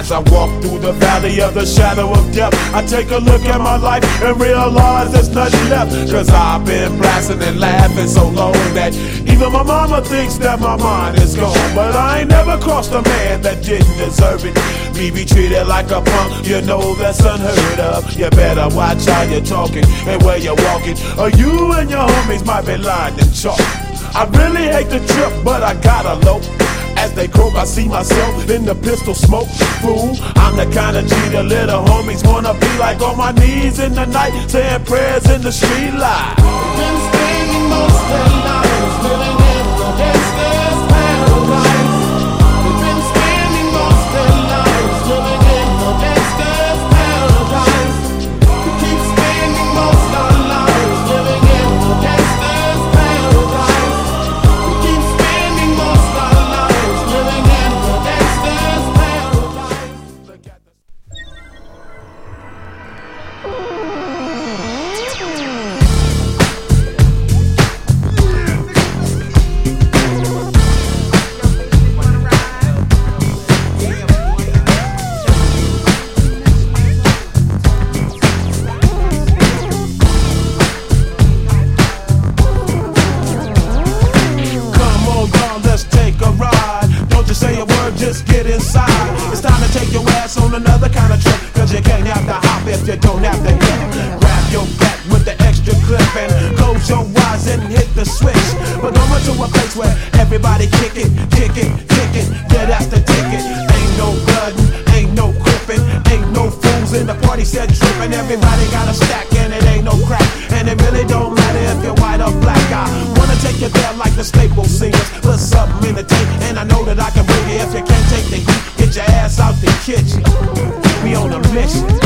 As I walk through the valley of the shadow of death, I take a look at my life and realize there's nothing left. Cause I've been blasting and laughing so long that even my mama thinks that my mind is gone. But I ain't never crossed a man that didn't deserve it. Me be treated like a punk, you know that's unheard of. You better watch how you're talking and where you're walking, or you and your homies might be lying in chalk. I really hate the trip, but I gotta low. As they croak, I see myself in the pistol smoke. Fool, I'm the kind of G the little homies wanna be like, on my knees in the night, saying prayers in the street light. Been spending most of their lives living in the gangster's paradise. They've been spending most of their lives living in the gangster's paradise. We keep spending most of our lives living in the gangster's paradise. We keep spending most of our lives living in the gangster's paradise. Just get inside. It's time to take your ass on another kind of trip. Cause you can't have to hop if you don't have to hit. Grab your back with the extra clip and close your eyes and hit the switch. But go into a place where everybody kick it, kick it, kick it. Yeah, that's the ticket. Ain't no bloodin', ain't no crippin', ain't no fools in the party set trippin'. Everybody got a stack and it ain't no crack. And it really don't matter if you're white or black. I wanna take you there like the Staple Singers. Put something in the tank and I know that I can bring it. If you can't take the heat, get your ass out the kitchen. We on a mission.